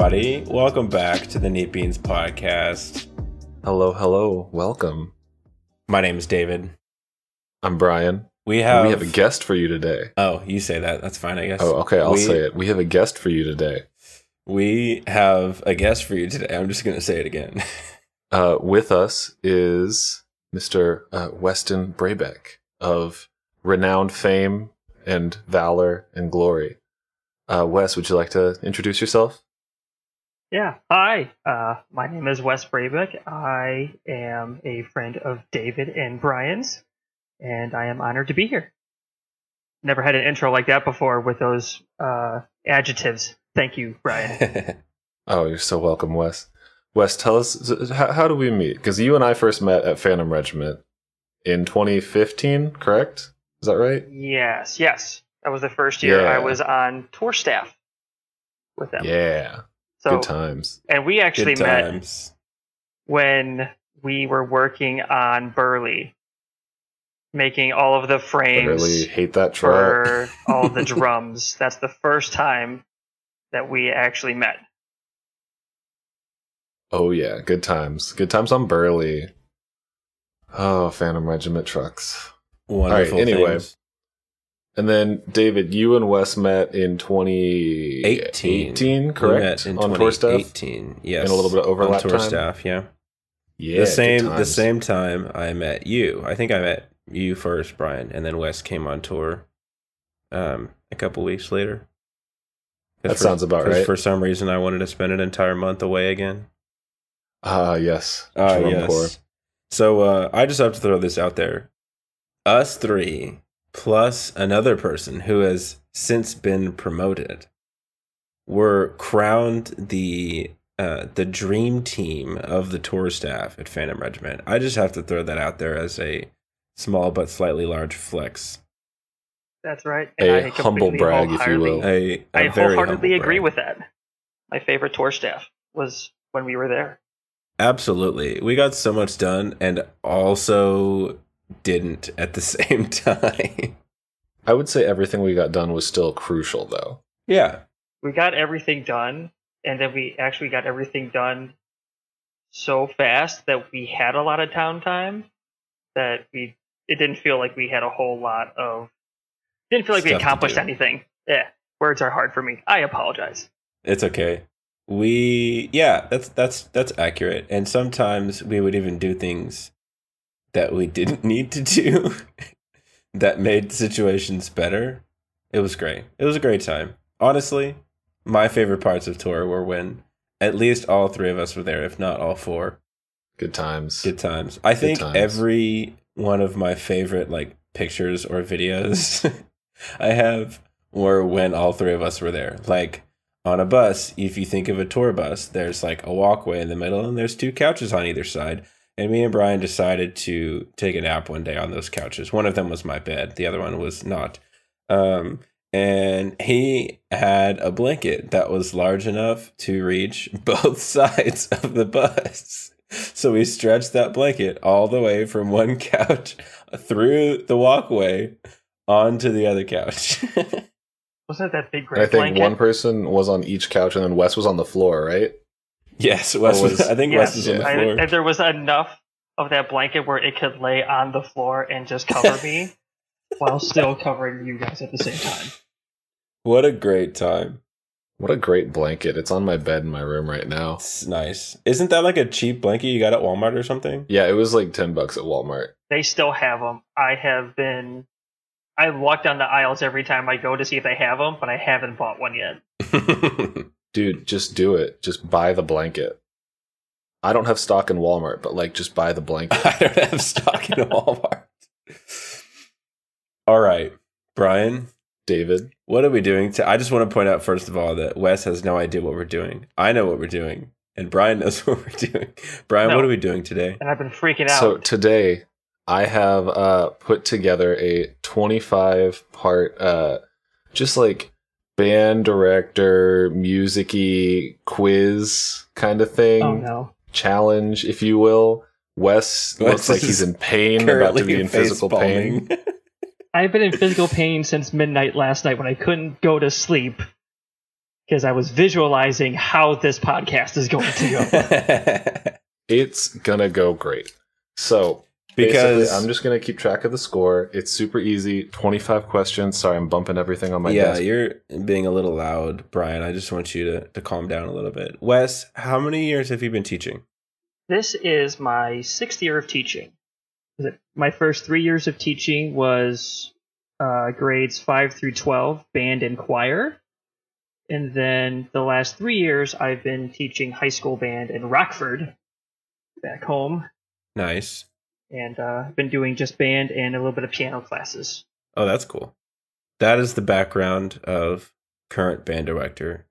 everybody. Welcome back to the Neat Beans podcast. Hello. Welcome. My name is David. I'm Brian. We have a guest for you today. Oh, you say that. That's fine, I guess. Oh, okay. I'll say it. We have a guest for you today. We have a guest for you today. I'm just going to say it again. With us is Mr. Weston Brabeck of renowned fame and valor and glory. Wes, would you like to introduce yourself? Yeah. Hi. My name is Wes Brabeck. I am a friend of David and Brian's, and I am honored to be here. Never had an intro like that before with those adjectives. Thank you, Brian. Oh, you're so welcome, Wes. Wes, tell us, how do we meet? Because you and I first met at Phantom Regiment in 2015, correct? Is that right? Yes. That was the first year I was on tour staff with them. Yeah. So, good times. And we actually met when we were working on Burley, making all of the frames. Burley, hate that truck. For all the drums. That's the first time that we actually met. Oh yeah, good times. Good times on Burley. Oh, Phantom Regiment trucks. Wonderful. All right, anyway. Things. And then, David, you and Wes met in 2018, correct? In on tour staff? 2018, yes. And a little bit of overlap on tour time? staff, yeah. Yeah, the same time I met you. I think I met you first, Brian, and then Wes came on tour a couple weeks later. That sounds about right. For some reason, I wanted to spend an entire month away again. Yes. Yes. So I just have to throw this out there. Us three, plus another person who has since been promoted, were crowned the dream team of the tour staff at Phantom Regiment. I just have to throw that out there as a small but slightly large flex. That's right. And a humble brag, if you will. I wholeheartedly agree with that. My favorite tour staff was when we were there. Absolutely. We got so much done and also didn't at the same time. I would say everything we got done was still crucial, though. Yeah. We got everything done, and then we actually got everything done so fast that we had a lot of downtime that it didn't feel like we had a whole lot of... Didn't feel like we accomplished anything. Yeah, words are hard for me. I apologize. It's okay. That's accurate. And sometimes we would even do things that we didn't need to do that made situations better. It was great. It was a great time. Honestly, my favorite parts of tour were when at least all three of us were there, if not all four. Good times. I think every one of my favorite pictures or videos I have were when all three of us were there. Like on a bus, if you think of a tour bus, there's a walkway in the middle and there's two couches on either side. And me and Brian decided to take a nap one day on those couches. One of them was my bed. The other one was not. And he had a blanket that was large enough to reach both sides of the bus. So we stretched that blanket all the way from one couch through the walkway onto the other couch. Wasn't that big gray I think blanket? one person was on each couch and then Wes was on the floor, right? Yes, Wes was on the floor. And there was enough of that blanket where it could lay on the floor and just cover me while still covering you guys at the same time. What a great time. What a great blanket. It's on my bed in my room right now. It's nice. Isn't that a cheap blanket you got at Walmart or something? Yeah, it was $10 at Walmart. They still have them. I walk down the aisles every time I go to see if they have them, but I haven't bought one yet. Dude, just do it. Just buy the blanket. I don't have stock in Walmart, but just buy the blanket. I don't have stock in Walmart. All right, Brian. David. What are we doing? I just want to point out, first of all, that Wes has no idea what we're doing. I know what we're doing, and Brian knows what we're doing. Brian, what are we doing today? And I've been freaking out. So today, I have put together a 25-part, band director, music-y quiz kind of thing. Oh, no. Challenge, if you will. Wes looks like he's in pain, about to be in physical pain. I've been in physical pain since midnight last night when I couldn't go to sleep because I was visualizing how this podcast is going to go. It's gonna go great. So because basically, I'm just gonna keep track of the score. It's super easy. 25 questions. Sorry, I'm bumping everything on my desk. Yeah, you're being a little loud, Brian. I just want you to calm down a little bit. Wes, how many years have you been teaching? This is my 6th year of teaching. My first 3 years of teaching was grades 5 through 12, band and choir. And then the last 3 years, I've been teaching high school band in Rockford, back home. Nice. And I've been doing just band and a little bit of piano classes. Oh, that's cool. That is the background of current band director,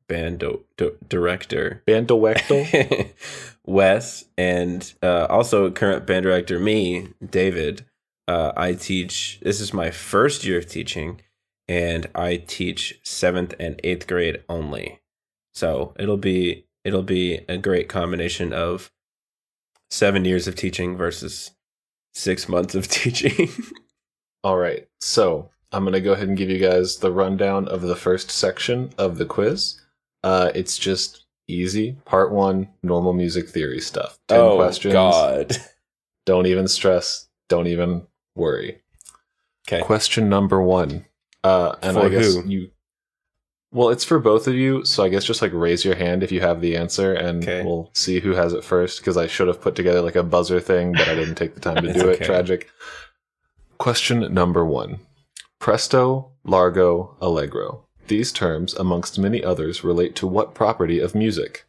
Wes, and also current band director, me, David. I teach, this is my first year of teaching, and I teach 7th and 8th grade only. So it'll be a great combination of 7 years of teaching versus 6 months of teaching. All right. So I'm going to go ahead and give you guys the rundown of the first section of the quiz. It's just easy. Part 1, normal music theory stuff. 10 questions. Oh, God. Don't even stress. Don't even worry. Okay. Question number 1. And for I guess who? Well, it's for both of you, so I guess just like raise your hand if you have the answer, and we'll see who has it first, because I should have put together like a buzzer thing, but I didn't take the time to do it. Tragic. Question number 1. Presto, largo, allegro. These terms, amongst many others, relate to what property of music?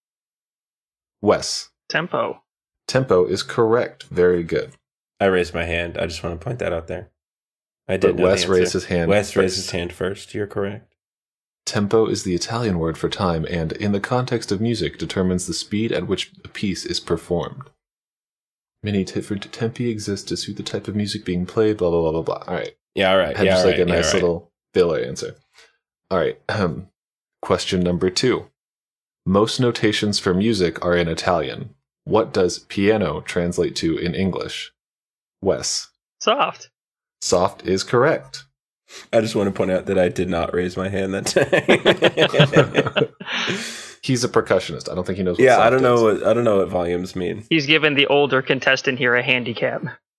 Wes. Tempo. Tempo is correct. Very good. I raised my hand. I just want to point that out there. I did. But Wes raised his hand. Wes raised his hand first. You're correct. Tempo is the Italian word for time, and in the context of music, determines the speed at which a piece is performed. Many different tempi exist to suit the type of music being played. Blah blah blah blah blah. All right. Yeah. All right. Had just like a nice little filler answer. All right. Question number 2. Most notations for music are in Italian. What does piano translate to in English? Wes. Soft. Soft is correct. I just want to point out that I did not raise my hand that time. He's a percussionist. I don't think he knows what soft soft I don't know what volumes mean. He's given the older contestant here a handicap.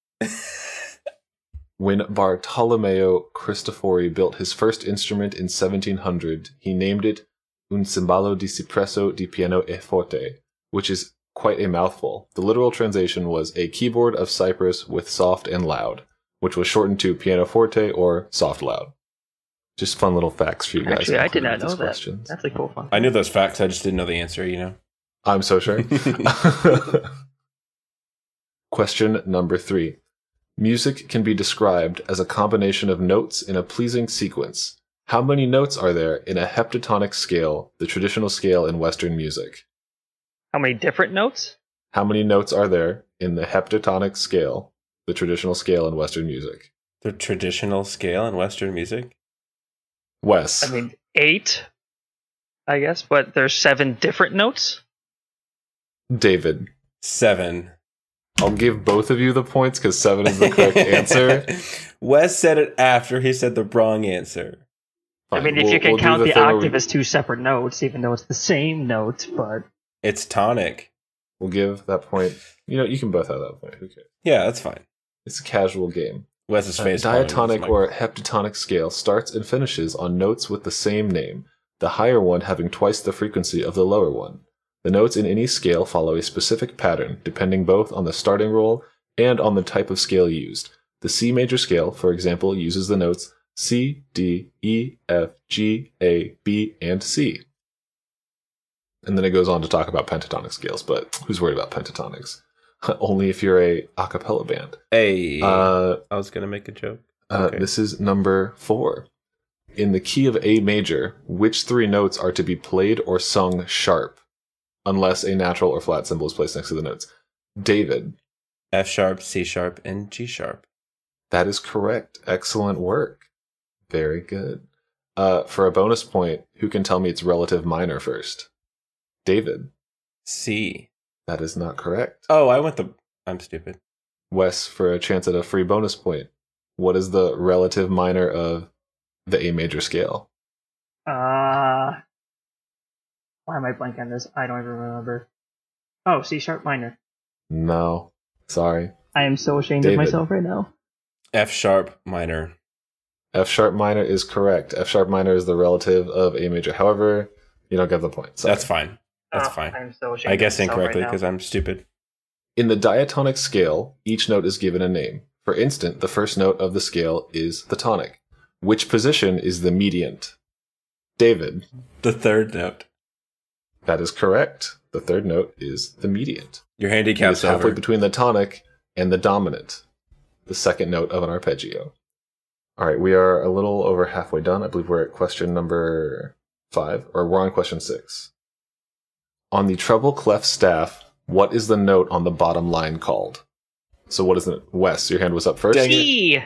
When Bartolomeo Cristofori built his first instrument in 1700, he named it Un Cembalo di Cipresso di Piano e Forte, which is quite a mouthful. The literal translation was a keyboard of cypress with soft and loud, which was shortened to pianoforte or soft loud. Just fun little facts for you guys. Actually, I did not know that. Questions. That's a cool fun. I knew those facts, I just didn't know the answer, you know? I'm so sure. Question number 3. Music can be described as a combination of notes in a pleasing sequence. How many notes are there in a heptatonic scale, the traditional scale in Western music? How many different notes? How many notes are there in the heptatonic scale, the traditional scale in Western music? The traditional scale in Western music? Wes. I mean, 8, I guess, but there's 7 different notes? David. 7. I'll give both of you the points because 7 is the correct answer. Wes said it after he said the wrong answer. Fine. I mean, if you can count the octave as 2 separate notes, even though it's the same note, but... It's tonic. We'll give that point. You know, you can both have that point. Who cares? Yeah, that's fine. It's a casual game. Wes's face. Diatonic or heptatonic scale starts and finishes on notes with the same name, the higher one having twice the frequency of the lower one. The notes in any scale follow a specific pattern, depending both on the starting roll and on the type of scale used. The C major scale, for example, uses the notes C, D, E, F, G, A, B, and C. And then it goes on to talk about pentatonic scales, but who's worried about pentatonics? Only if you're a cappella band. Hey, I was going to make a joke. Okay. This is number 4. In the key of A major, which 3 notes are to be played or sung sharp, unless a natural or flat symbol is placed next to the notes? David. F sharp, C sharp, and G sharp. That is correct. Excellent work. Very good. For a bonus point, who can tell me its relative minor first? David. C. That is not correct. Oh, I'm stupid. Wes, for a chance at a free bonus point, what is the relative minor of the A major scale? Why am I blank on this? I don't even remember. Oh, C sharp minor. No. Sorry. I am so ashamed David. of myself right now. F sharp minor. F sharp minor is correct. F sharp minor is the relative of A major. However, you don't get the point. Sorry. That's fine. That's fine. I'm so ashamed. I guess of myself incorrectly right now. because I'm stupid. In the diatonic scale, each note is given a name. For instance, the first note of the scale is the tonic. Which position is the mediant? David. The third note. That is correct. The third note is the mediant. Your It's handicap's halfway over. between the tonic and the dominant, the second note of an arpeggio. All right, we are a little over halfway done. I believe we're at question number 5, or we're on question 6. On the treble clef staff, what is the note on the bottom line called? So what is it? Wes, your hand was up first. Dang it. E.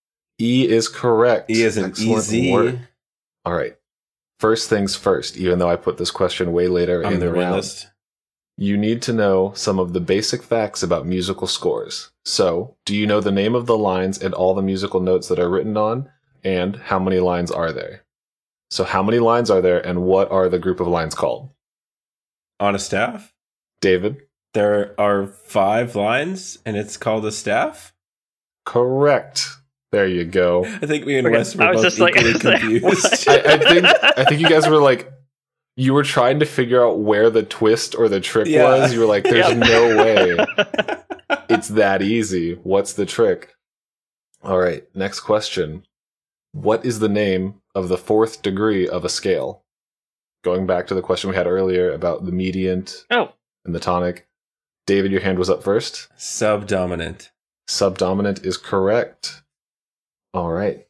E is correct. E is an Excellent easy. work. All right. First things first, even though I put this question way later I'm in the the round. realist. You need to know some of the basic facts about musical scores. So, do you know the name of the lines and all the musical notes that are written on? And how many lines are there? So, how many lines are there, and what are the group of lines called? On a staff, David? there are 5 lines, and it's called a staff. Correct. There you go. I think me and Okay, Wes were I was both just like- equally I was like, confused. what? I think you guys were like, you were trying to figure out where the twist or the trick Yeah. was. You were like, there's Yep. no way. It's that easy. What's the trick? All right, next question. What is the name of the 4th degree of a scale? Going back to the question we had earlier about the mediant Oh, and the tonic. David, your hand was up first. Subdominant. Subdominant is correct. All right.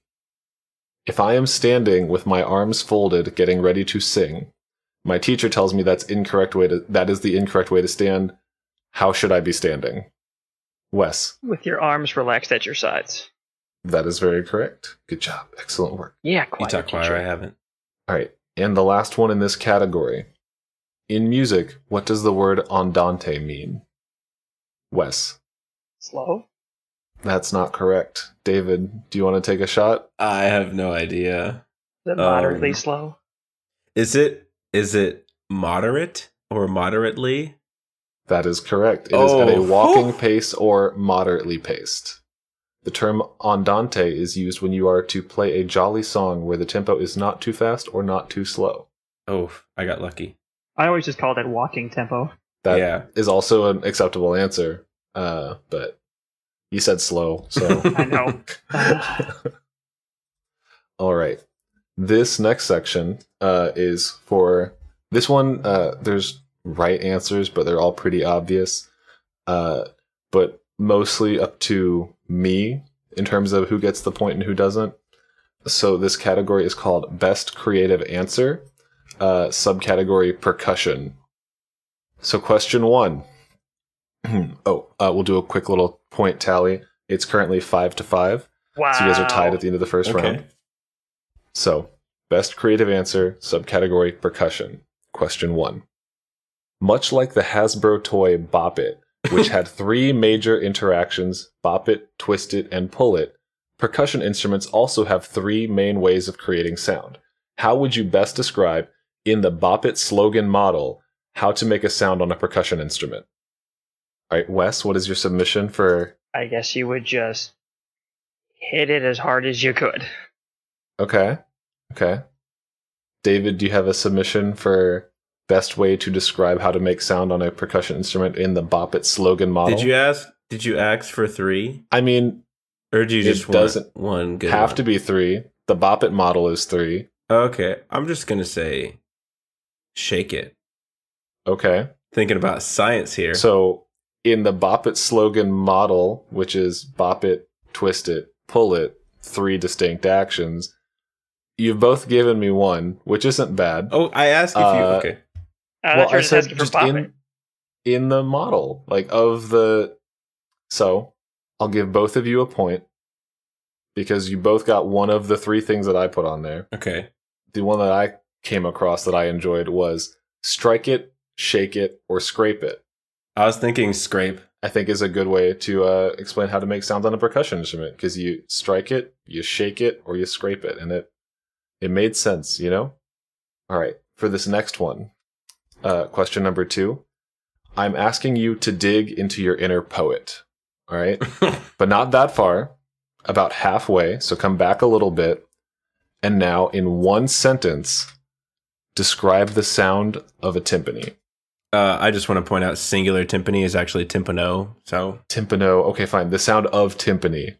If I am standing with my arms folded, getting ready to sing, my teacher tells me that is the incorrect way to stand. How should I be standing? Wes, with your arms relaxed at your sides. that is very correct. Good job. Excellent work. Yeah, You quiet. talk choir, I haven't. All right. And the last one in this category. In music, what does the word andante mean? Wes, Slow. that's not correct. David, do you want to take a shot? I have no idea. Is it moderately Um, slow? Is it moderate or moderately? That is correct. It is at a Oh, walking whew. pace or moderately paced. The term andante is used when you are to play a jolly song where the tempo is not too fast or not too slow. Oh, I got lucky. I always just call that walking tempo. That Yeah. is also an acceptable answer, but you said slow, so. I know. All right. This next section is for this one. There's right answers, but they're all pretty obvious. But mostly up to me in terms of who gets the point and who doesn't. So this category is called Best Creative Answer, subcategory Percussion. So question 1. We'll do a quick little point tally. It's currently 5-5. Wow. So you guys are tied at the end of the first Okay. round. So, best creative answer, subcategory percussion. Question 1. Much like the Hasbro toy Bop It, which had 3 major interactions, bop it, twist it, and pull it, percussion instruments also have 3 main ways of creating sound. How would you best describe, in the Bop It slogan model, how to make a sound on a percussion instrument? All right, Wes, what is your submission for... I guess you would just hit it as hard as you could. Okay. David, do you have a submission for best way to describe how to make sound on a percussion instrument in the Bop It slogan model? Did you ask for 3? I mean, Or do you It just want doesn't one good have one? to be 3. The Bop It model is 3. Okay, I'm just going to say shake it. Okay. Thinking about science here. So, in the Bop It slogan model, which is bop it, twist it, pull it, 3 distinct actions, you've both given me 1, which isn't bad. Oh, I asked if you... Okay. Well, I said asking just for Bop It. in the model, like of the. So I'll give both of you a point because you both got one of the 3 things that I put on there. Okay. The one that I came across that I enjoyed was strike it, shake it, or scrape it. I was thinking scrape. I think is a good way to explain how to make sounds on a percussion instrument because you strike it, you shake it, or you scrape it, and it made sense, you know. All right, for this next one. Question number 2. I'm asking you to dig into your inner poet. All right? But not that far. About halfway. So come back a little bit. And now, in one sentence, describe the sound of a timpani. I just want to point out singular timpani is actually timpano. So Timpano. Okay, fine. The sound of timpani.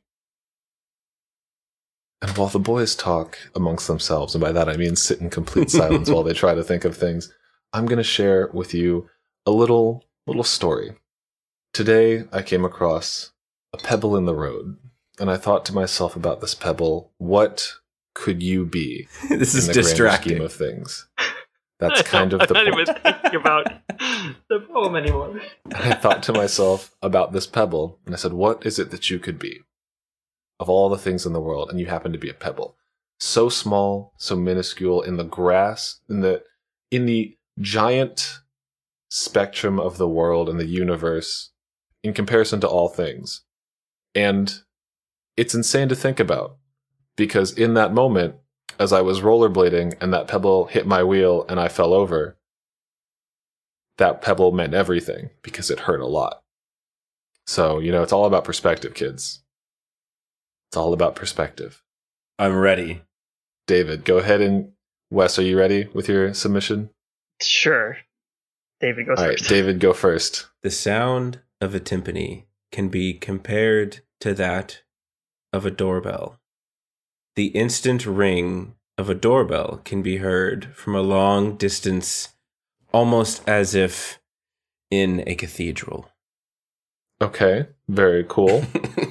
And while the boys talk amongst themselves, and by that I mean sit in complete silence while they try to think of things, I'm going to share with you a little story. Today I came across a pebble in the road, and I thought to myself about this pebble, what could you be? this is in the distracting. grand scheme of things. That's kind of I'm the not point. even thinking about the poem anymore. I thought to myself about this pebble, and I said, what is it that you could be? Of all the things in the world, and you happen to be a pebble. So small, so minuscule, in the grass, in the giant spectrum of the world and the universe, in comparison to all things. And it's insane to think about, because in that moment, as I was rollerblading and that pebble hit my wheel and I fell over, that pebble meant everything, because it hurt a lot. So, it's all about perspective, kids. It's all about perspective. I'm ready. David, go ahead, and Wes, are you ready with your submission? Sure. David goes All right, first. David, go first. The sound of a timpani can be compared to that of a doorbell. The instant ring of a doorbell can be heard from a long distance, almost as if in a cathedral. Okay, very cool.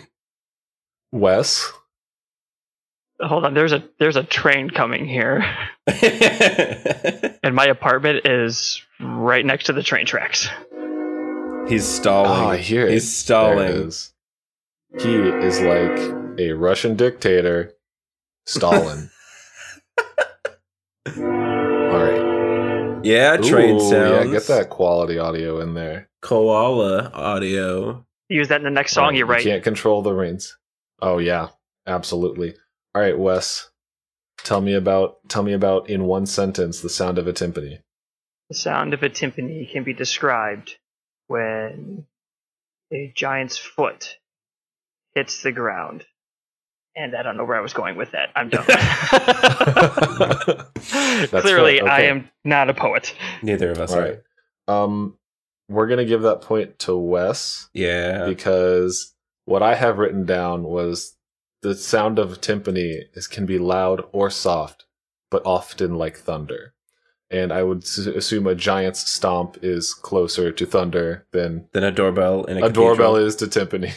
Wes? Hold on, there's a train coming here, and my apartment is right next to the train tracks. He's stalling. Oh, I hear it. He's stalling. There it is. He is like a Russian dictator, Stalin. All right. Yeah, train Ooh, sounds. Yeah, get that quality audio in there. Koala audio. Use that in the next song you write. You can't control the reins. Oh yeah, absolutely. All right, Wes. Tell me about in one sentence the sound of a timpani. The sound of a timpani can be described when a giant's foot hits the ground. And I don't know where I was going with that. I'm done. Clearly, fair. Okay. I am not a poet. Neither of us All are. right. We're gonna give that point to Wes Yeah. because what I have written down was the sound of a timpani can be loud or soft, but often like thunder. And I would assume a giant's stomp is closer to thunder than Then a doorbell in a a cathedral. doorbell is to timpani.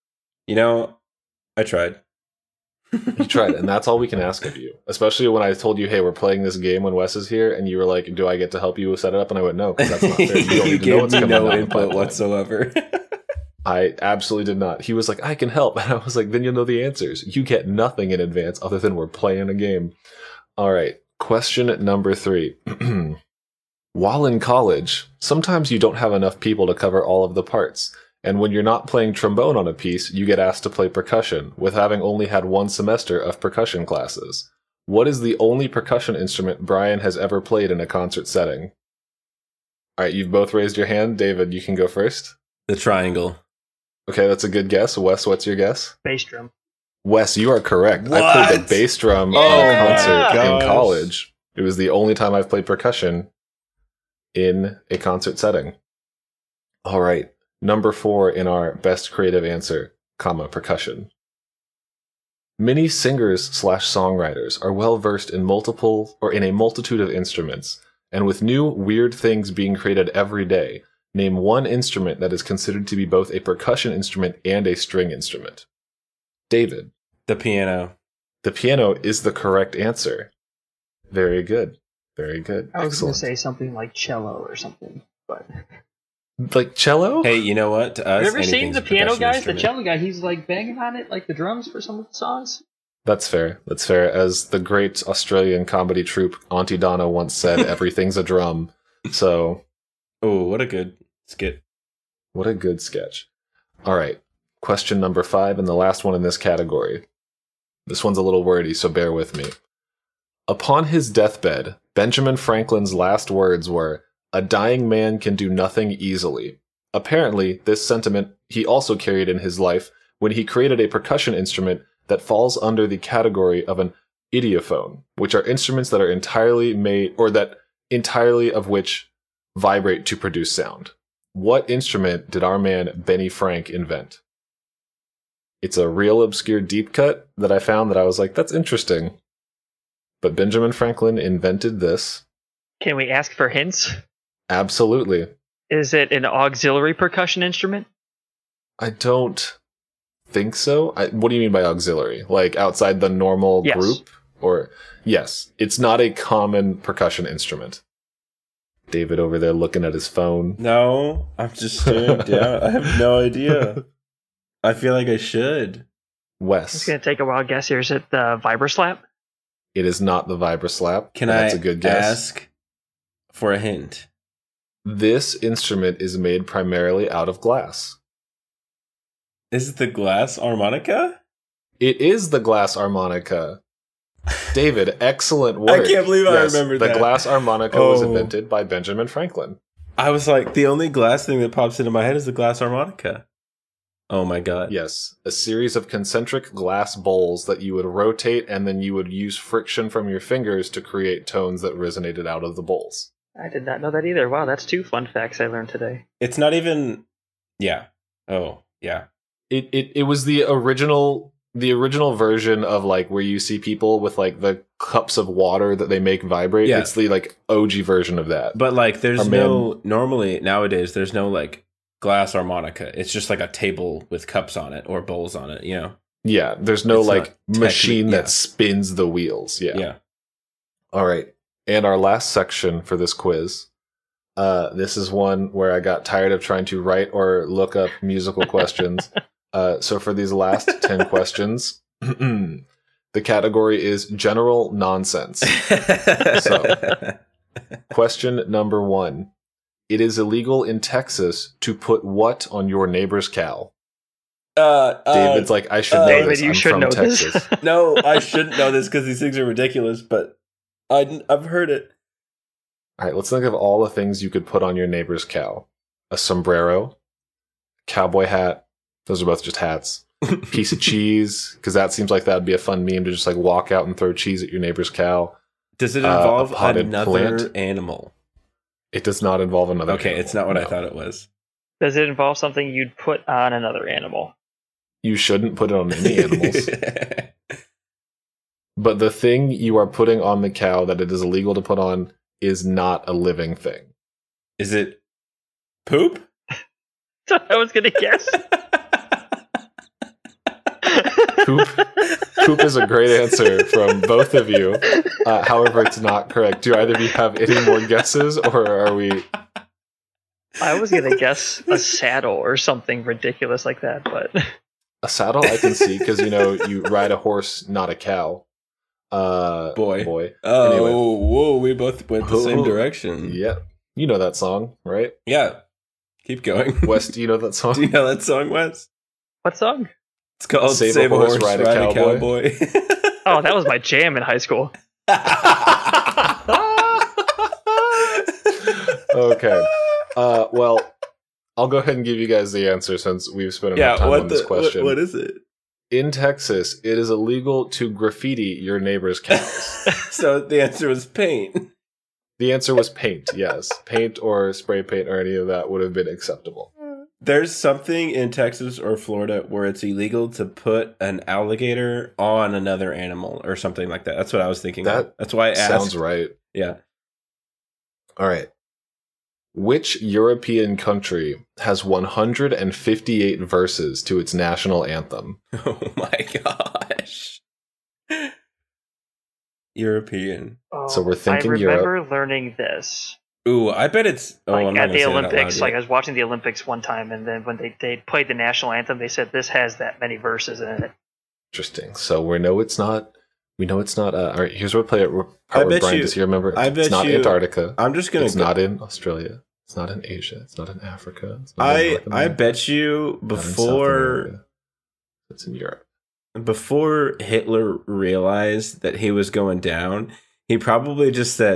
I tried. You tried, and that's all we can ask of you. Especially when I told you, hey, we're playing this game when Wes is here, and you were like, do I get to help you set it up? And I went, no, because that's not fair. You don't You need to know gave what's me coming no down the input pipeline. whatsoever. I absolutely did not. He was like, I can help. And I was like, then you'll know the answers. You get nothing in advance other than we're playing a game. All right. Question number 3. While in college, sometimes you don't have enough people to cover all of the parts. And when you're not playing trombone on a piece, you get asked to play percussion, with having only had one semester of percussion classes. What is the only percussion instrument Brian has ever played in a concert setting? All right, you've both raised your hand. David, you can go first. The triangle. Okay, that's a good guess. Wes, what's your guess? Bass drum. Wes, you are correct. What? I played the bass drum Oh in a my concert gosh. in college. It was the only time I've played percussion in a concert setting. All right. Number 4 in our best creative answer, percussion. Many singers/songwriters are well versed in a multitude of instruments, and with new weird things being created every day, name one instrument that is considered to be both a percussion instrument and a string instrument. David. The piano. The piano is the correct answer. Very good. Very good. I was going Excellent. to say something like cello or something, but Like cello? Hey, you know what? To us, have you ever seen anything's the a piano percussion guy, the instrument. cello guy? He's like banging on it like the drums for some of the songs. That's fair. That's fair. As the great Australian comedy troupe Auntie Donna once said, everything's a drum. So, Oh, what a good skit. what a good sketch. All right. Question number 5 and the last one in this category. This one's a little wordy, so bear with me. Upon his deathbed, Benjamin Franklin's last words were, A dying man can do nothing easily. Apparently, this sentiment he also carried in his life when he created a percussion instrument that falls under the category of an idiophone, which are instruments that are entirely made, or that entirely of which vibrate to produce sound. What instrument did our man Benny Frank invent? It's a real obscure deep cut that I found that I was like, that's interesting. But Benjamin Franklin invented this. Can we ask for hints? Absolutely. Is it an auxiliary percussion instrument? I don't think so. What do you mean by auxiliary? Like outside the normal group? Or yes, it's not a common percussion instrument. David over there looking at his phone. No, I'm just staring down. I have no idea. I feel like I should. Wes. It's going to take a wild guess here. Is it the Vibroslap? It is not the Vibroslap. That's a good guess. Ask for a hint? This instrument is made primarily out of glass. Is it the glass harmonica? It is the glass harmonica. David, excellent work. I can't believe I remembered that. The glass harmonica was invented by Benjamin Franklin. I was like, the only glass thing that pops into my head is the glass harmonica. Oh my god. Yes, a series of concentric glass bowls that you would rotate, and then you would use friction from your fingers to create tones that resonated out of the bowls. I did not know that either. Wow, that's 2 fun facts I learned today. It's not even... Yeah. Oh, yeah. It was the original version of like where you see people with like the cups of water that they make vibrate. Yeah. It's the like OG version of that. But like there's normally nowadays there's no like glass harmonica. It's just like a table with cups on it or bowls on it, you know. Yeah, there's no like machine that spins the wheels. Yeah. Yeah. All right. And our last section for this quiz. This is one where I got tired of trying to write or look up musical questions. So for these last 10 questions, the category is general nonsense. So, question number 1. It is illegal in Texas to put what on your neighbor's cow? David's like, I should know David, this. you I'm should from know Texas. this. No, I shouldn't know this because these things are ridiculous, but I've heard it. All right, let's think of all the things you could put on your neighbor's cow. A sombrero, cowboy hat. Those are both just hats. Piece of cheese, because that seems like that'd be a fun meme to just like walk out and throw cheese at your neighbor's cow. Does it involve another plant? Animal? It does not involve another Okay, animal. it's not what I thought it was. Does it involve something you'd put on another animal? You shouldn't put it on any animals. But the thing you are putting on the cow that it is illegal to put on is not a living thing. Is it poop? That's what I was going to guess. Poop is a great answer from both of you. However, it's not correct. Do either of you have any more guesses, or are we... I was going to guess a saddle or something ridiculous like that, but... A saddle I can see, because, you know, you ride a horse, not a cow. Boy. Oh, Anyway. whoa, we both went the same direction. Yeah. You know that song, right? Yeah. Keep going. Wes, do you know that song? Do you know that song, Wes? What song? It's called Save a Horse, Ride a Cowboy. Oh, that was my jam in high school. Okay. Well, I'll go ahead and give you guys the answer since we've spent enough time on this question. What is it? In Texas, it is illegal to graffiti your neighbor's cows. So the answer was paint. The answer was paint, yes. Paint or spray paint or any of that would have been acceptable. There's something in Texas or Florida where it's illegal to put an alligator on another animal or something like that. That's what I was thinking. That's why I asked. Sounds right. Yeah. All right. Which European country has 158 verses to its national anthem? Oh my gosh. European. Oh, So we're thinking I remember Europe. learning this. Ooh, I bet it's I'm not at gonna the say it out loud Olympics. yet. Like I was watching the Olympics one time, and then when they played the national anthem, they said this has that many verses in it. Interesting. So we know it's not. All right, here's where we play it. I bet Brian, you- does he remember? I bet it's not you- Antarctica. I'm just gonna It's not in Australia. It's not in Asia. It's not in Africa. It's not in North I America, bet you not in South America. It's in Europe. before Hitler realized that he was going down, he probably just said,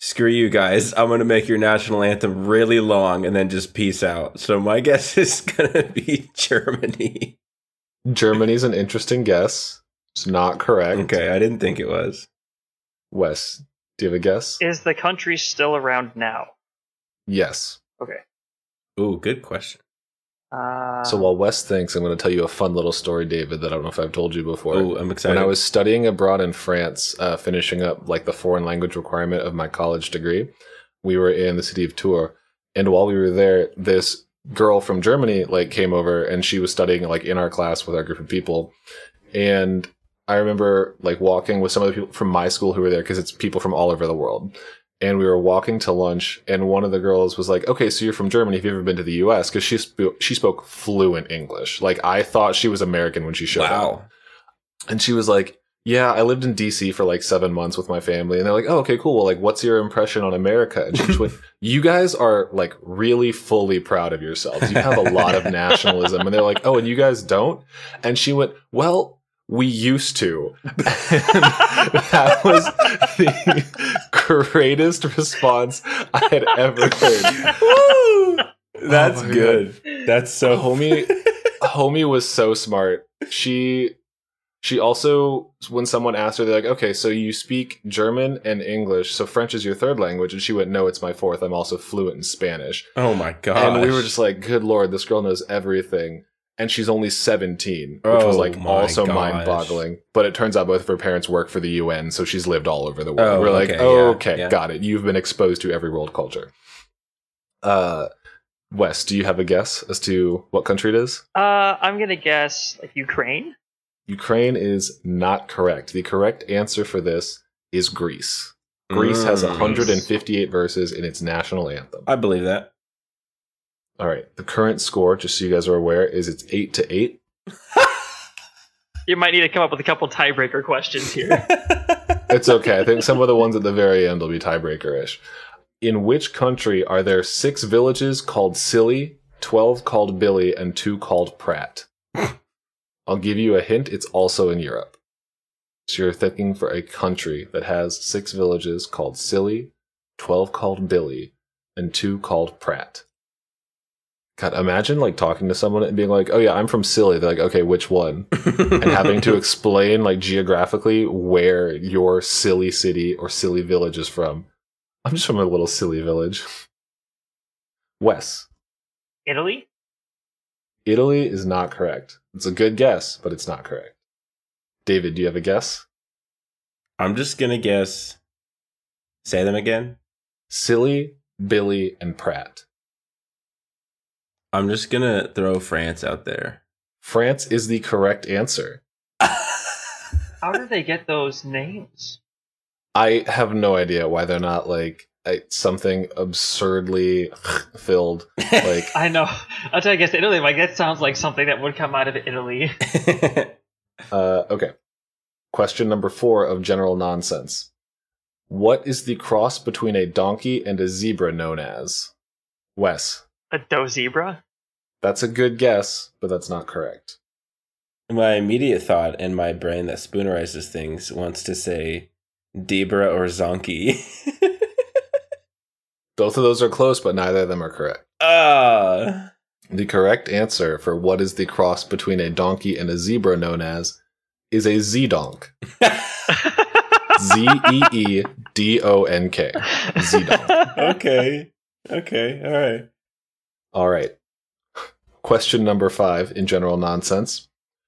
screw you guys, I'm going to make your national anthem really long and then just peace out. So my guess is going to be Germany. Germany's an interesting guess. It's not correct. Okay, I didn't think it was. Wes, do you have a guess? Is the country still around now? Yes. Okay. Ooh, good question. So while Wes thinks, I'm going to tell you a fun little story, David, that I don't know if I've told you before. Ooh, I'm excited. When I was studying abroad in France, finishing up like the foreign language requirement of my college degree, we were in the city of Tours. And while we were there, this girl from Germany like came over, and she was studying like in our class with our group of people. And I remember like walking with some of the people from my school who were there, because it's people from all over the world. And we were walking to lunch, and one of the girls was like, okay, so you're from Germany. Have you ever been to the U.S.? Because she spoke fluent English. Like, I thought she was American when she showed up. And she was like, yeah, I lived in D.C. for like 7 months with my family. And they're like, oh, okay, cool. Well, like, what's your impression on America? And she just went, you guys are like really fully proud of yourselves. You have a lot of nationalism. And they're like, oh, and you guys don't? And she went, well, we used to. And that was the greatest response I had ever heard. Woo! That's good. God. That's so Homie was so smart. She also, when someone asked her, they're like, okay, so you speak German and English, so French is your third language? And she went, no, it's my fourth. I'm also fluent in Spanish. Oh my god. And we were just like, good Lord, this girl knows everything. And she's only 17, which was like also mind-boggling. But it turns out both of her parents work for the UN, so she's lived all over the world. We're like, okay, got it. You've been exposed to every world culture. Wes, do you have a guess as to what country it is? I'm gonna guess like Ukraine. Ukraine is not correct. The correct answer for this is Greece. Greece has 158 verses in its national anthem. I believe that. All right. The current score, just so you guys are aware, is it's 8-8. You might need to come up with a couple tiebreaker questions here. It's okay. I think some of the ones at the very end will be tiebreaker-ish. In which country are there 6 villages called Silly, 12 called Billy, and 2 called Pratt? I'll give you a hint. It's also in Europe. So you're thinking for a country that has 6 villages called Silly, 12 called Billy, and 2 called Pratt. God, imagine like talking to someone and being like, oh yeah, I'm from Silly. They're like, okay, which one? And having to explain like geographically where your silly city or silly village is from. I'm just from a little silly village. Wes. Italy? Italy is not correct. It's a good guess, but it's not correct. David, do you have a guess? I'm just gonna guess. Say them again. Silly, Billy, and Pratt. I'm just gonna throw France out there. France is the correct answer. How did they get those names? I have no idea why they're not like something absurdly filled. Like I know. I'll tell you, I guess Italy. I guess sounds like something that would come out of Italy. Okay. Question number 4 of general nonsense. What is the cross between a donkey and a zebra known as? Wes. A doe zebra? That's a good guess, but that's not correct. My immediate thought in my brain that spoonerizes things wants to say Debra or Zonky. Both of those are close, but neither of them are correct. The correct answer for what is the cross between a donkey and a zebra known as is a zedonk. Zeedonk. Zedonk. Okay. All right. Question number 5 in general nonsense.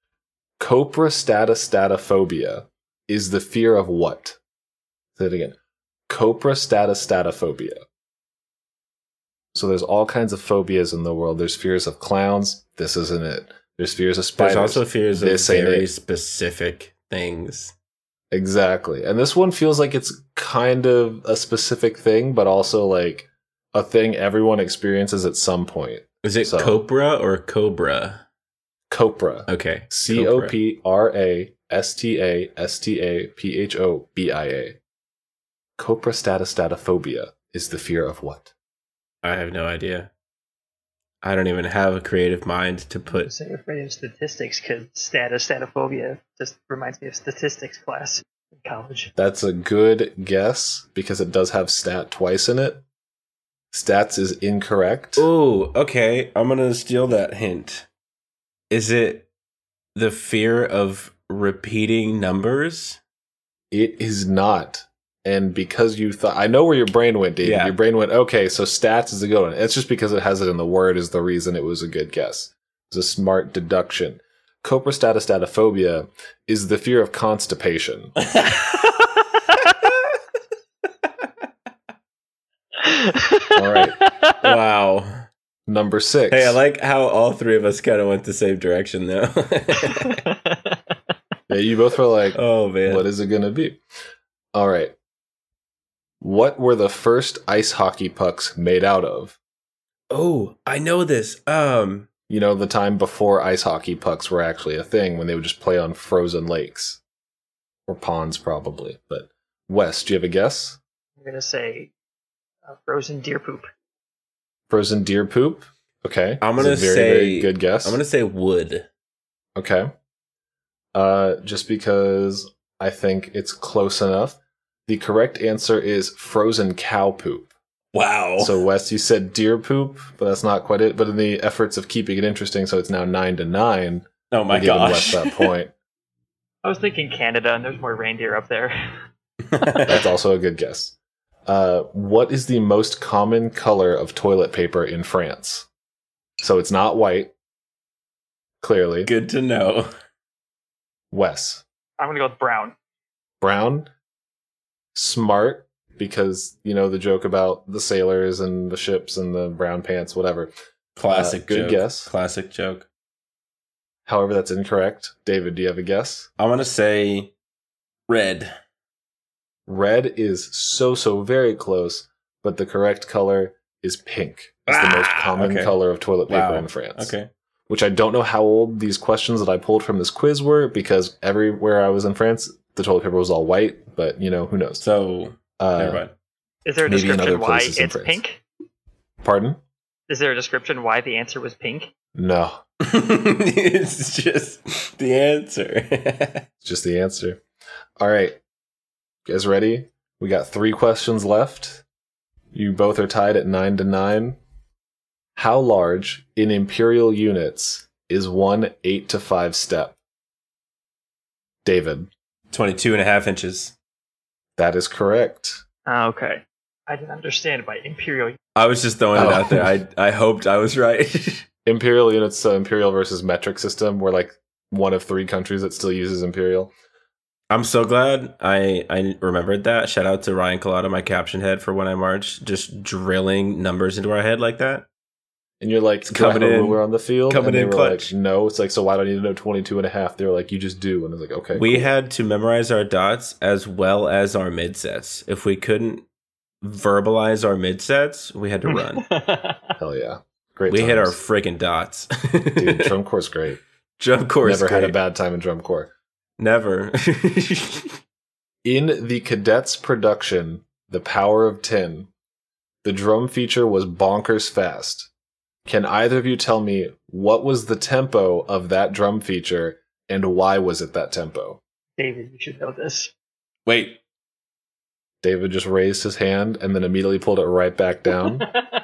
Coprostatophobia is the fear of what? Say it again. Coprostatophobia. So there's all kinds of phobias in the world. There's fears of clowns. This isn't it. There's fears of spiders. There's also fears of very specific things. Exactly. And this one feels like it's kind of a specific thing, but also like a thing everyone experiences at some point. Is it copra or cobra? Copra. Okay. Coprastatophobia. Coprostatophobia is the fear of what? I have no idea. I don't even have a creative mind to put. So you're afraid of statistics because statophobia just reminds me of statistics class. in college. That's a good guess because it does have stat twice in it. Stats is incorrect. Ooh, okay. I'm going to steal that hint. Is it the fear of repeating numbers? It is not. And because you thought, I know where your brain went, David. Yeah. Your brain went, okay, so stats is a good one. It's just because it has it in the word is the reason it was a good guess. It's a smart deduction. Coprostatophobia is the fear of constipation. All right. Wow. Number 6. Hey, I like how all three of us kind of went the same direction, though. Yeah, you both were like, oh, man. what is it going to be? All right. What were the first ice hockey pucks made out of? Oh, I know this. You know, the time before ice hockey pucks were actually a thing, when they would just play on frozen lakes. Or ponds, probably. But, Wes, do you have a guess? I'm going to say frozen deer poop. Frozen deer poop? Okay. I'm going to very, say... very good guess. I'm going to say wood. Okay. Just because I think it's close enough. The correct answer is frozen cow poop. Wow. So, Wes, you said deer poop, but that's not quite it. But in the efforts of keeping it interesting, so it's now 9-9. Oh my Wes gosh. that point. I was thinking Canada, and there's more reindeer up there. That's also a good guess. What is the most common color of toilet paper in France? So it's not white. Clearly. Good to know. Wes. I'm going to go with brown. Brown. Smart, because, you know, the joke about the sailors and the ships and the brown pants, whatever. Classic good joke. guess. Classic joke. However, that's incorrect. David, do you have a guess? I'm going to say red. Red is so very close, but the correct color is pink. It's the most common color of toilet paper in France. Okay. Which I don't know how old these questions that I pulled from this quiz were, because everywhere I was in France, the toilet paper was all white, but, you know, who knows? So, never mind. Is there a maybe in other description why places in it's France. pink? Pardon? Is there a description why the answer was pink? No. It's just the answer. It's just the answer. All right. You guys ready? We got 3 questions left. You both are tied at 9-9. How large in imperial units is one 8-5 step? David. 22.5 inches. That is correct. Okay. I didn't understand by imperial. I was just throwing it out there. I hoped I was right. Imperial units, so imperial versus metric system. We're like one of 3 countries that still uses imperial. I'm so glad I remembered that. Shout out to Ryan Collada, my caption head for When I March, just drilling numbers into our head like that. And you're like, coming in, ruler on the field? Coming and they in were clutch. like, no. It's like, so why do I need to know 22.5? They were like, you just do. And I was like, okay. We cool. had to memorize our dots as well as our mid sets. If we couldn't verbalize our mid sets, we had to run. Hell yeah. Great We times. hit our freaking dots. Dude, drum corps great. Drum corps Never great. had a bad time in drum corps. Never. In the Cadets production, The Power of 10, the drum feature was bonkers fast. Can either of you tell me what was the tempo of that drum feature and why was it that tempo? David, you should know this. Wait. David just raised his hand and then immediately pulled it right back down.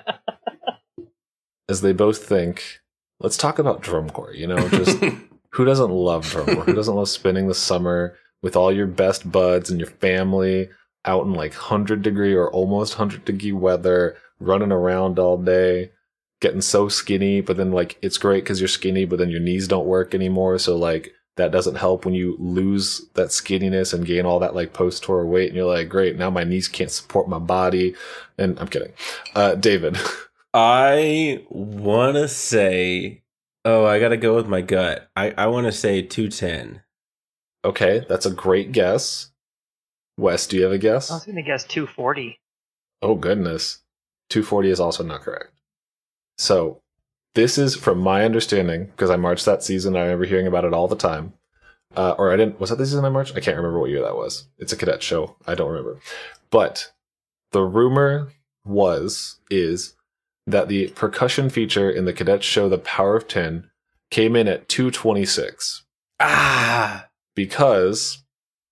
As they both think, let's talk about drum corps, you know, just who doesn't love drum corps? Who doesn't love spending the summer with all your best buds and your family out in like 100-degree or almost 100-degree weather, running around all day, getting so skinny, but then like it's great because you're skinny, but then your knees don't work anymore. So like that doesn't help when you lose that skinniness and gain all that like post-tour weight. And you're like, great, now my knees can't support my body. And I'm kidding. David. I want to say, I got to go with my gut. I want to say 210. Okay, that's a great guess. Wes, do you have a guess? I was going to guess 240. Oh, goodness. 240 is also not correct. So, this is, from my understanding, because I marched that season, I remember hearing about it all the time. Or I didn't, was that the season I marched? I can't remember what year that was. It's a cadet show. I don't remember. But, the rumor is that the percussion feature in the cadet show The Power of 10 came in at 226. Ah! Because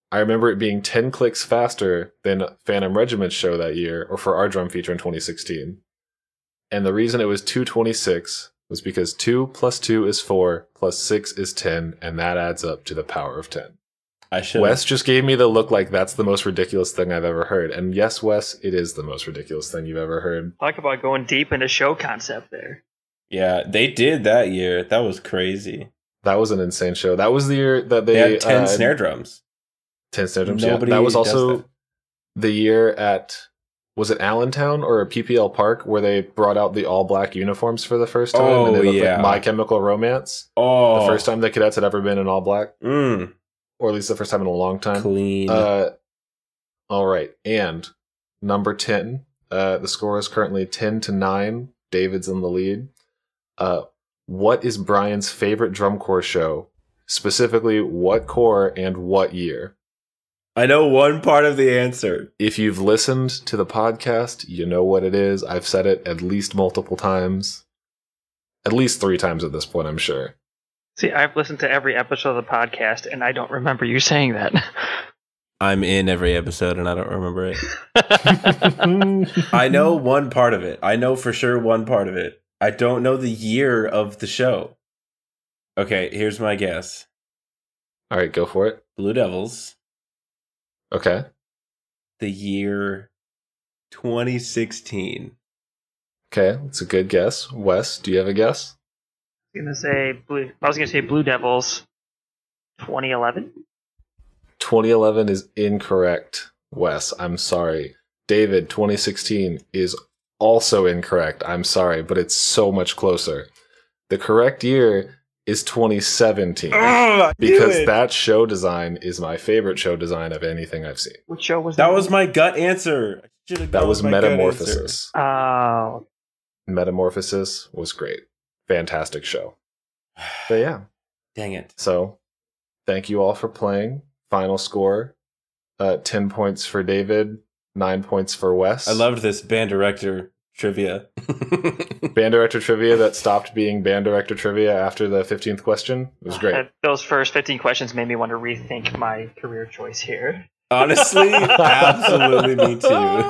I remember it being 10 clicks faster than Phantom Regiment's show that year, or for our drum feature in 2016. And the reason it was 226 was because 2 plus 2 is 4, plus 6 is 10, and that adds up to the power of 10. Wes just gave me the look like that's the most ridiculous thing I've ever heard. And yes, Wes, it is the most ridiculous thing you've ever heard. Talk about going deep into show concept there. Yeah, they did that year. That was crazy. That was an insane show. That was the year that they had 10 snare drums. 10 snare drums, yeah. That was also the year at, was it Allentown or PPL Park, where they brought out the all-black uniforms for the first time? Oh, and they looked yeah. like My Chemical Romance. Oh. The first time the cadets had ever been in all-black. Mm. Or at least the first time in a long time. Clean. All right. And number 10. The score is currently 10-9. David's in the lead. What is Brian's favorite drum corps show? Specifically, what corps and what year? I know one part of the answer. If you've listened to the podcast, you know what it is. I've said it at least multiple times. At least 3 times at this point, I'm sure. See, I've listened to every episode of the podcast, and I don't remember you saying that. I'm in every episode, and I don't remember it. I know one part of it. I know for sure one part of it. I don't know the year of the show. Okay, here's my guess. All right, go for it. Blue Devils. Okay. The year 2016. Okay, that's a good guess. Wes, do you have a guess? I was gonna say Blue Devils 2011. 2011 is incorrect, Wes. I'm sorry. David, 2016 is also incorrect. I'm sorry, but it's so much closer. The correct year is 2017. Because that show design is my favorite show design of anything I've seen. Which show was that? That was my gut answer. That was Metamorphosis. Oh. Metamorphosis was great. Fantastic show. But yeah. Dang it. So, thank you all for playing. Final score, 10 points for David, 9 points for Wes. I loved this band director trivia. Band director trivia that stopped being band director trivia after the 15th question. It was great. Those first 15 questions made me want to rethink my career choice here. Honestly, absolutely me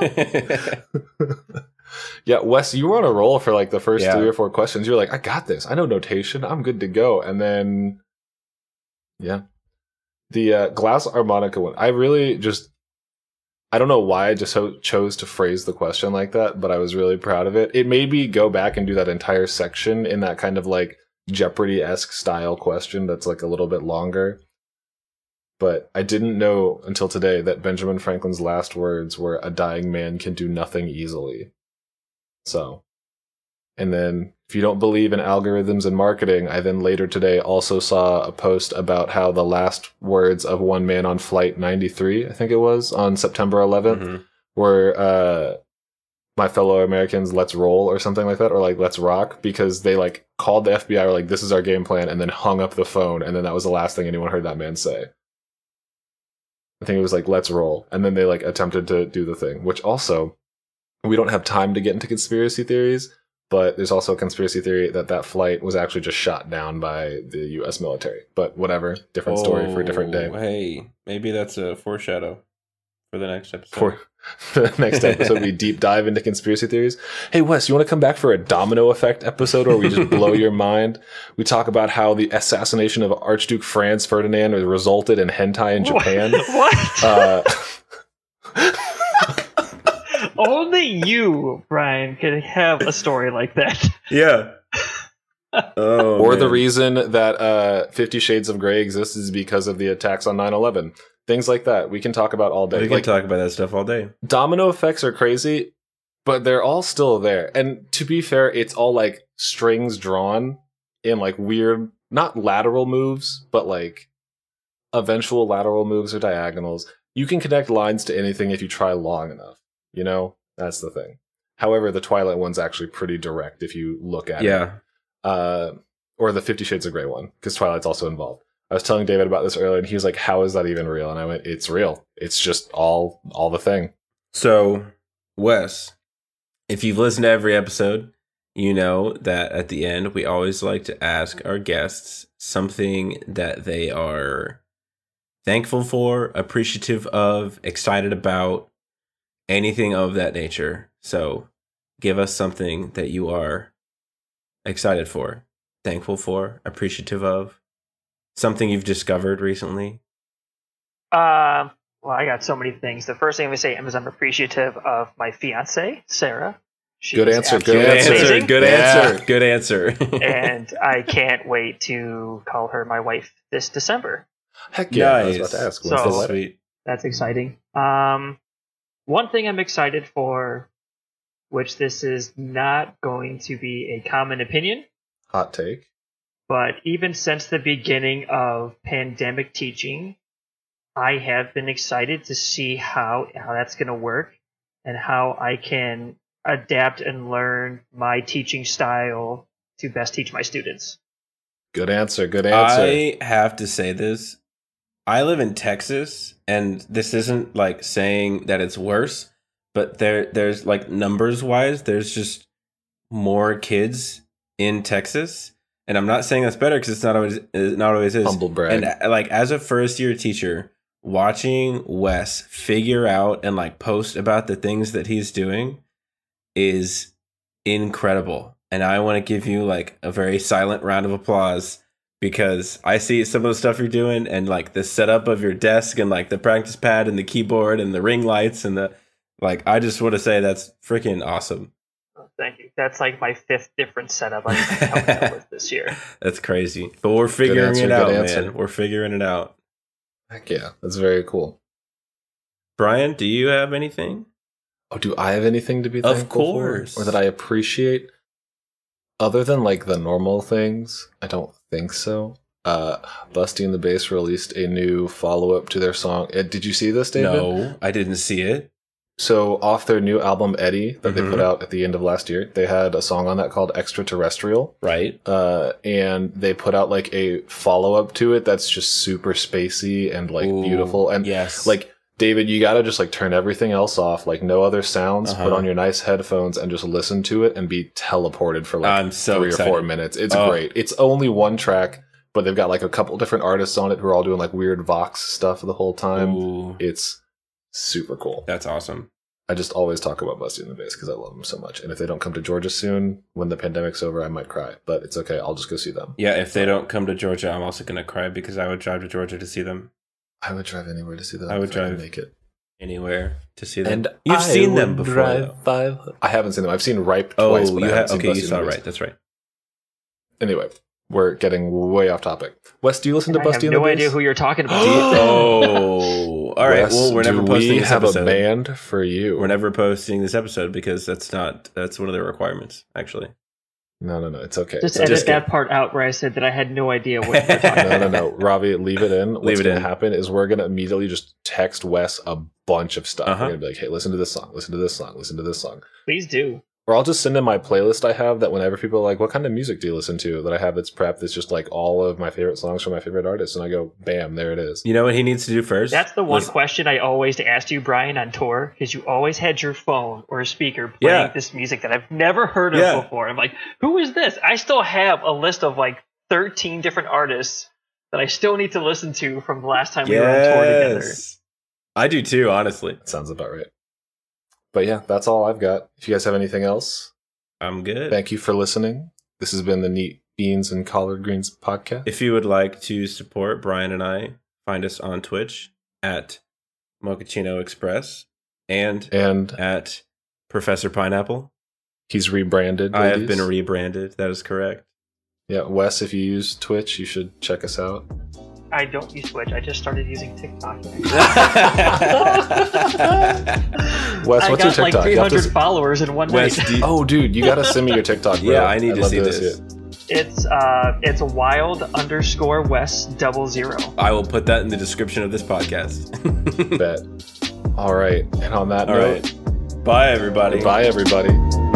too. Yeah, Wes, you were on a roll for like the first 3 or 4 questions. You were like, I got this. I know notation. I'm good to go. And then, yeah. The glass harmonica one, I don't know why I just chose to phrase the question like that, but I was really proud of it. It made me go back and do that entire section in that kind of like Jeopardy-esque style question that's like a little bit longer. But I didn't know until today that Benjamin Franklin's last words were, "A dying man can do nothing easily." So, and then if you don't believe in algorithms and marketing, I then later today also saw a post about how the last words of one man on Flight 93, I think it was, on September 11th, were "My fellow Americans, let's roll," or something like that, or like "let's rock," because they like called the FBI, or like, "This is our game plan," and then hung up the phone, and then that was the last thing anyone heard that man say. I think it was like, "Let's roll," and then they like attempted to do the thing, which also, we don't have time to get into conspiracy theories, but there's also a conspiracy theory that that flight was actually just shot down by the U.S. military. But whatever, different story for a different day. Hey, maybe that's a foreshadow for the next episode. For the next episode, we deep dive into conspiracy theories. Hey, Wes, you want to come back for a domino effect episode where we just blow your mind? We talk about how the assassination of Archduke Franz Ferdinand resulted in hentai in Japan. What? Only you, Brian, could have a story like that. Yeah. Or the reason that 50 Shades of Grey exists is because of the attacks on 9/11. Things like that. We can talk about all day. We can talk about that stuff all day. Domino effects are crazy, but they're all still there. And to be fair, it's all like strings drawn in like weird, not lateral moves, but like eventual lateral moves or diagonals. You can connect lines to anything if you try long enough. You know, that's the thing. However, the Twilight one's actually pretty direct if you look at it. Yeah. Or the 50 Shades of Grey one, because Twilight's also involved. I was telling David about this earlier, and he was like, "How is that even real?" And I went, "It's real. It's just all the thing." So, Wes, if you've listened to every episode, you know that at the end, we always like to ask our guests something that they are thankful for, appreciative of, excited about, anything of that nature. So give us something that you are excited for, thankful for, appreciative of, something you've discovered recently. Well, I got so many things. The first thing I'm going to say is I'm appreciative of my fiance, Sarah. She Good is answer. absolutely Good answer. amazing. Good answer. Good answer. And I can't wait to call her my wife this December. Heck yeah! I was Nice. about to ask. So- When's the That's wedding? sweet. That's exciting. One thing I'm excited for, which this is not going to be a common opinion, Hot take. but even since the beginning of pandemic teaching, I have been excited to see how that's going to work and how I can adapt and learn my teaching style to best teach my students. Good answer. Good answer. I have to say this. I live in Texas, and this isn't like saying that it's worse, but there's like numbers wise, there's just more kids in Texas. And I'm not saying that's better because it's not always is. Humble brag. And like as a first year teacher, watching Wes figure out and like post about the things that he's doing is incredible. And I want to give you like a very silent round of applause because I see some of the stuff you're doing and like the setup of your desk and like the practice pad and the keyboard and the ring lights and the like. I just want to say that's freaking awesome. Thank you. That's like my 5th different setup I'm coming up with this year. That's crazy. But we're figuring answer, it good out, answer. man. We're figuring it out. Heck yeah! That's very cool. Brian, do you have anything? Oh, do I have anything to be Of thankful course. for? Or that I appreciate? Other than like the normal things, I don't think so. Busty and the Bass released a new follow-up to their song. Did you see this, David? No, I didn't see it. So off their new album Eddie that they Mhm. put out at the end of last year, they had a song on that called Extraterrestrial. Right. And they put out like a follow-up to it that's just super spacey and like Ooh, beautiful. And yes. like, David, you gotta just like turn everything else off, like no other sounds, Uh-huh. put on your nice headphones and just listen to it and be teleported for like I'm so 3 excited. or 4 minutes. It's Oh. great. It's only one track, but they've got like a couple different artists on it who are all doing like weird Vox stuff the whole time. Ooh, It's super cool. that's awesome. I just always talk about Busty and the Bass because I love them so much. And if they don't come to Georgia soon, when the pandemic's over, I might cry. But it's okay. I'll just go see them. Yeah, if they don't come to Georgia, I'm also gonna cry because I would drive to Georgia to see them. I would drive anywhere to see them. I would if I could drive. make it. Anywhere to see them. And You've I seen them would before. drive Though. I haven't seen them. I've seen Ripe Oh, twice, but you I have. haven't seen Okay, you Busty and saw the it Bass. right. That's right. Anyway, we're getting way off topic. Wes, do you listen to I Busty have and the no Bass? idea who you're talking about. Oh, all right. Wes, Well, we're never do posting we this have episode. a band for you? We're never posting this episode because that's one of the requirements. Actually, No, it's okay. Just It's edit okay. that part out where I said that I had no idea what you were talking about. No. Ravi, leave it in. What's Leave it going in. to happen is we're going to immediately just text Wes a bunch of stuff. Uh-huh. We're going to be like, hey, listen to this song, listen to this song, listen to this song. Please do. Or I'll just send in my playlist I have that whenever people are like, what kind of music do you listen to? That I have that's prepped that's just like all of my favorite songs from my favorite artists. And I go, bam, there it is. you know what he needs to do first. That's the one Listen- question I always asked you, Brian, on tour, because you always had your phone or a speaker playing Yeah. this music that I've never heard of Yeah. before. I'm like, who is this? I still have a list of like 13 different artists that I still need to listen to from the last time we were on tour together. Yes, I do too. Honestly, That sounds about right. But yeah, that's all I've got. If you guys have anything else, I'm good. thank you for listening. This has been the Neat Beans and Collard Greens podcast. If you would like to support Brian and I, find us on Twitch at Mochaccino Express and And at Professor Pineapple. he's rebranded. I have ladies. been rebranded. That is correct. Yeah, Wes, if you use Twitch, you should check us out. I don't use Twitch. I just started using TikTok. Wes, I what's your got like TikTok? You have 300 to- followers in one Wes, night. do you- Oh, dude, you gotta send me your TikTok, bro. Yeah, I need I'd to love see this. it. It's wild_Wes00. I will put that in the description of this podcast. Bet. All right, and on that All note, right. Bye, everybody. bye, everybody.